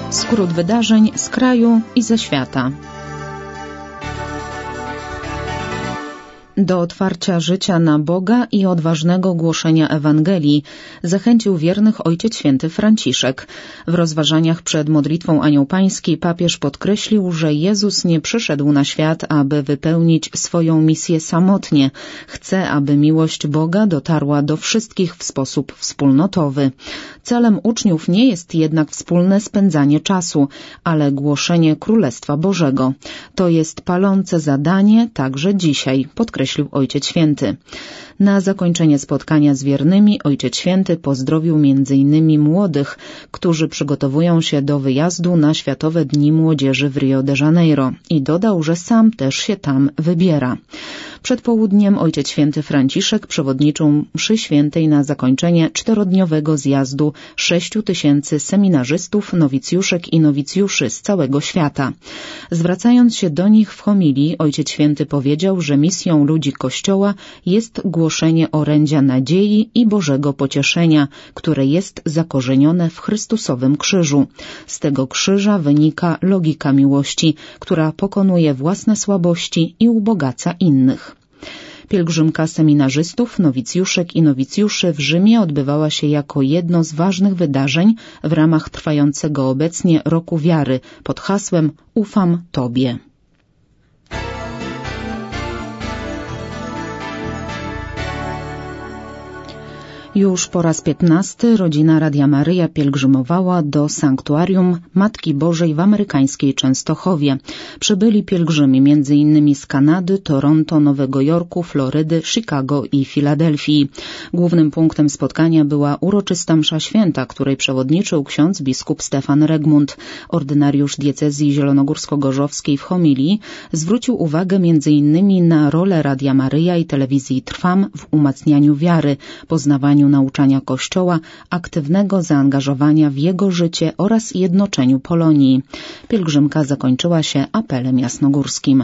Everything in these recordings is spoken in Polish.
Skrót wydarzeń z kraju i ze świata. Do otwarcia życia na Boga i odważnego głoszenia Ewangelii zachęcił wiernych Ojciec Święty Franciszek. W rozważaniach przed modlitwą Anioł Pański papież podkreślił, że Jezus nie przyszedł na świat, aby wypełnić swoją misję samotnie. Chce, aby miłość Boga dotarła do wszystkich w sposób wspólnotowy. Celem uczniów nie jest jednak wspólne spędzanie czasu, ale głoszenie Królestwa Bożego. To jest palące zadanie także dzisiaj, podkreślił Ojciec Święty. Na zakończenie spotkania z wiernymi Ojciec Święty pozdrowił m.in. młodych, którzy przygotowują się do wyjazdu na Światowe Dni Młodzieży w Rio de Janeiro i dodał, że sam też się tam wybiera. Przed południem Ojciec Święty Franciszek przewodniczył mszy świętej na zakończenie 4-dniowego zjazdu 6000 seminarzystów, nowicjuszek i nowicjuszy z całego świata. Zwracając się do nich w homilii, Ojciec Święty powiedział, że misją ludzi Kościoła jest głoszenie orędzia nadziei i Bożego pocieszenia, które jest zakorzenione w Chrystusowym krzyżu. Z tego krzyża wynika logika miłości, która pokonuje własne słabości i ubogaca innych. Pielgrzymka seminarzystów, nowicjuszek i nowicjuszy w Rzymie odbywała się jako jedno z ważnych wydarzeń w ramach trwającego obecnie Roku Wiary pod hasłem Ufam Tobie. Już po raz 15 rodzina Radia Maryja pielgrzymowała do sanktuarium Matki Bożej w amerykańskiej Częstochowie. Przybyli pielgrzymi m.in. z Kanady, Toronto, Nowego Jorku, Florydy, Chicago i Filadelfii. Głównym punktem spotkania była uroczysta msza święta, której przewodniczył ksiądz biskup Stefan Regmund. Ordynariusz diecezji zielonogórsko-gorzowskiej w homilii zwrócił uwagę m.in. na rolę Radia Maryja i telewizji Trwam w umacnianiu wiary, poznawaniu nauczania Kościoła, aktywnego zaangażowania w jego życie oraz jednoczeniu Polonii. Pielgrzymka zakończyła się apelem jasnogórskim.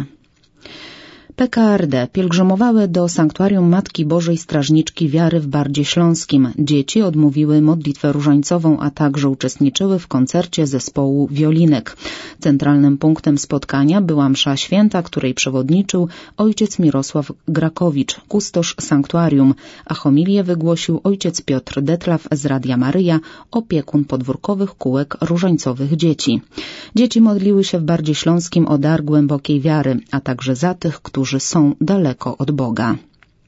PKRD pielgrzymowały do sanktuarium Matki Bożej Strażniczki Wiary w Bardzie Śląskim. Dzieci odmówiły modlitwę różańcową, a także uczestniczyły w koncercie zespołu Wiolinek. Centralnym punktem spotkania była msza święta, której przewodniczył ojciec Mirosław Grakowicz, kustosz sanktuarium, a homilię wygłosił ojciec Piotr Detlaw z Radia Maryja, opiekun podwórkowych kółek różańcowych dzieci. Dzieci modliły się w Bardzie Śląskim o dar głębokiej wiary, a także za tych, którzy są daleko od Boga.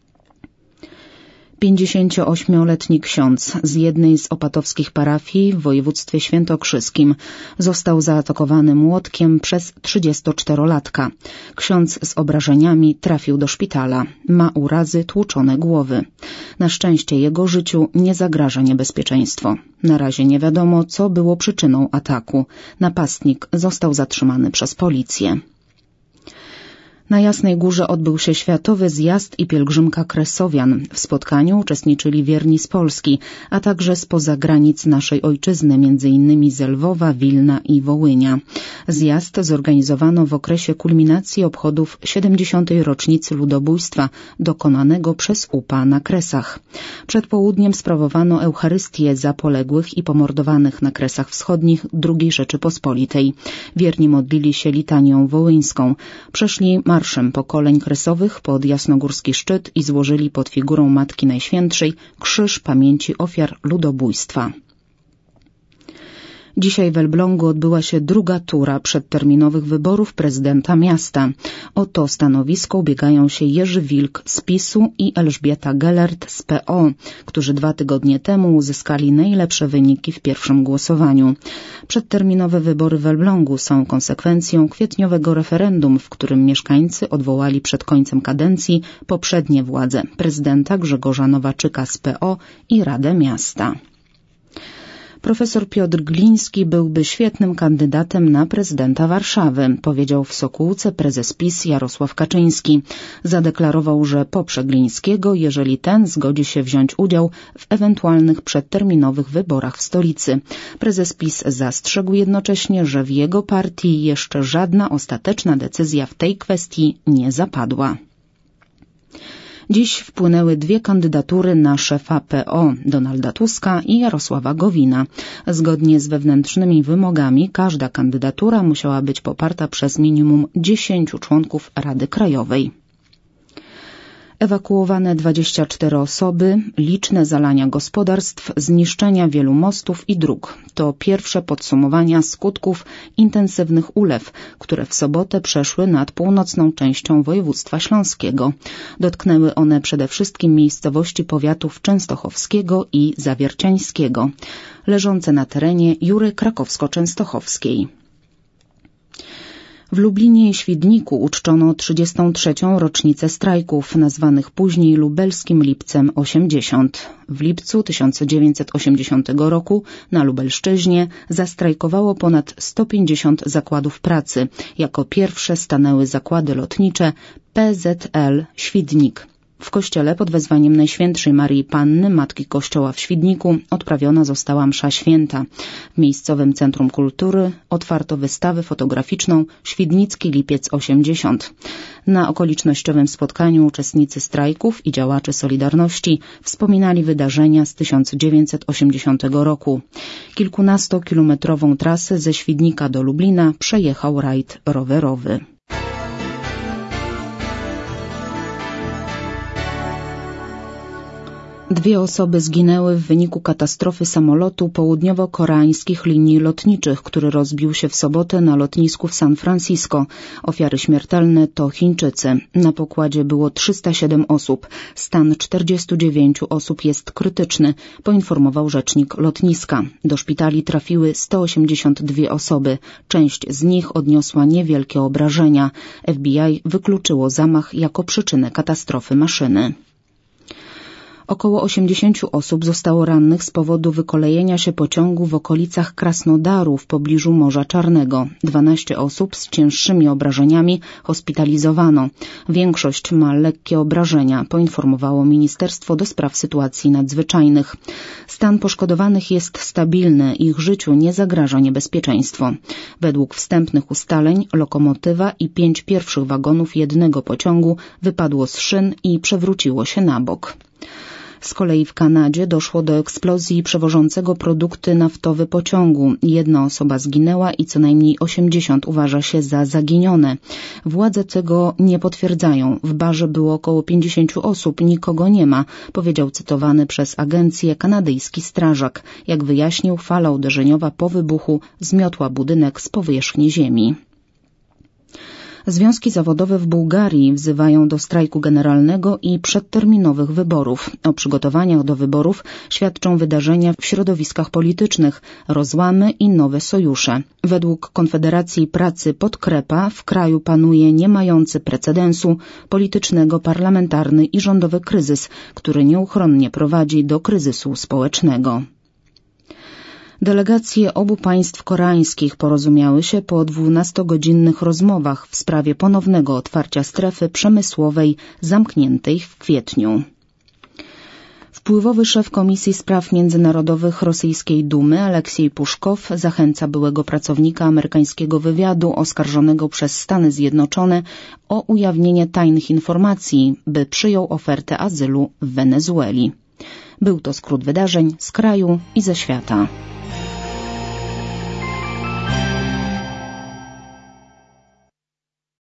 58-letni ksiądz z jednej z opatowskich parafii w województwie świętokrzyskim został zaatakowany młotkiem przez 34-latka. Ksiądz z obrażeniami trafił do szpitala. Ma urazy tłuczone głowy. Na szczęście jego życiu nie zagraża niebezpieczeństwo. Na razie nie wiadomo, co było przyczyną ataku. Napastnik został zatrzymany przez policję. Na Jasnej Górze odbył się Światowy Zjazd i Pielgrzymka Kresowian. W spotkaniu uczestniczyli wierni z Polski, a także spoza granic naszej ojczyzny, m.in. z Lwowa, Wilna i Wołynia. Zjazd zorganizowano w okresie kulminacji obchodów 70. rocznicy ludobójstwa dokonanego przez UPA na Kresach. Przed południem sprawowano Eucharystię za poległych i pomordowanych na Kresach Wschodnich II Rzeczypospolitej. Wierni modlili się litanią wołyńską. Przeszli marszem pokoleń kresowych pod jasnogórski szczyt i złożyli pod figurą Matki Najświętszej krzyż pamięci ofiar ludobójstwa. Dzisiaj w Elblągu odbyła się druga tura przedterminowych wyborów prezydenta miasta. O to stanowisko ubiegają się Jerzy Wilk z PiS-u i Elżbieta Gelert z PO, którzy 2 tygodnie temu uzyskali najlepsze wyniki w pierwszym głosowaniu. Przedterminowe wybory w Elblągu są konsekwencją kwietniowego referendum, w którym mieszkańcy odwołali przed końcem kadencji poprzednie władze prezydenta Grzegorza Nowaczyka z PO i Radę Miasta. Profesor Piotr Gliński byłby świetnym kandydatem na prezydenta Warszawy, powiedział w Sokółce prezes PiS Jarosław Kaczyński. Zadeklarował, że poprze Glińskiego, jeżeli ten zgodzi się wziąć udział w ewentualnych przedterminowych wyborach w stolicy. Prezes PiS zastrzegł jednocześnie, że w jego partii jeszcze żadna ostateczna decyzja w tej kwestii nie zapadła. Dziś wpłynęły 2 kandydatury na szefa PO, Donalda Tuska i Jarosława Gowina. Zgodnie z wewnętrznymi wymogami każda kandydatura musiała być poparta przez minimum 10 członków Rady Krajowej. Ewakuowane 24 osoby, liczne zalania gospodarstw, zniszczenia wielu mostów i dróg. To pierwsze podsumowania skutków intensywnych ulew, które w sobotę przeszły nad północną częścią województwa śląskiego. Dotknęły one przede wszystkim miejscowości powiatów częstochowskiego i zawierciańskiego, leżące na terenie Jury Krakowsko-Częstochowskiej. W Lublinie i Świdniku uczczono 33. rocznicę strajków, nazwanych później lubelskim Lipcem 80. W lipcu 1980 roku na Lubelszczyźnie zastrajkowało ponad 150 zakładów pracy. Jako pierwsze stanęły zakłady lotnicze PZL Świdnik. W kościele pod wezwaniem Najświętszej Maryi Panny, Matki Kościoła w Świdniku, odprawiona została msza święta. W miejscowym Centrum Kultury otwarto wystawę fotograficzną Świdnicki Lipiec 80. Na okolicznościowym spotkaniu uczestnicy strajków i działacze Solidarności wspominali wydarzenia z 1980 roku. Kilkunastokilometrową trasę ze Świdnika do Lublina przejechał rajd rowerowy. Dwie osoby zginęły w wyniku katastrofy samolotu południowo-koreańskich linii lotniczych, który rozbił się w sobotę na lotnisku w San Francisco. Ofiary śmiertelne to Chińczycy. Na pokładzie było 307 osób. Stan 49 osób jest krytyczny, poinformował rzecznik lotniska. Do szpitali trafiły 182 osoby. Część z nich odniosła niewielkie obrażenia. FBI wykluczyło zamach jako przyczynę katastrofy maszyny. Około 80 osób zostało rannych z powodu wykolejenia się pociągu w okolicach Krasnodaru w pobliżu Morza Czarnego. 12 osób z cięższymi obrażeniami hospitalizowano. Większość ma lekkie obrażenia, poinformowało Ministerstwo do Spraw Sytuacji Nadzwyczajnych. Stan poszkodowanych jest stabilny, ich życiu nie zagraża niebezpieczeństwo. Według wstępnych ustaleń lokomotywa i 5 pierwszych wagonów jednego pociągu wypadło z szyn i przewróciło się na bok. Z kolei w Kanadzie doszło do eksplozji przewożącego produkty naftowe pociągu. 1 osoba zginęła i co najmniej 80 uważa się za zaginione. Władze tego nie potwierdzają. W barze było około 50 osób, nikogo nie ma, powiedział cytowany przez agencję kanadyjski strażak. Jak wyjaśnił, fala uderzeniowa po wybuchu zmiotła budynek z powierzchni ziemi. Związki zawodowe w Bułgarii wzywają do strajku generalnego i przedterminowych wyborów. O przygotowaniach do wyborów świadczą wydarzenia w środowiskach politycznych, rozłamy i nowe sojusze. Według Konfederacji Pracy Podkrepa w kraju panuje nie mający precedensu politycznego, parlamentarny i rządowy kryzys, który nieuchronnie prowadzi do kryzysu społecznego. Delegacje obu państw koreańskich porozumiały się po 12-godzinnych rozmowach w sprawie ponownego otwarcia strefy przemysłowej zamkniętej w kwietniu. Wpływowy szef Komisji Spraw Międzynarodowych rosyjskiej Dumy Aleksiej Puszkow zachęca byłego pracownika amerykańskiego wywiadu oskarżonego przez Stany Zjednoczone o ujawnienie tajnych informacji, by przyjął ofertę azylu w Wenezueli. Był to skrót wydarzeń z kraju i ze świata.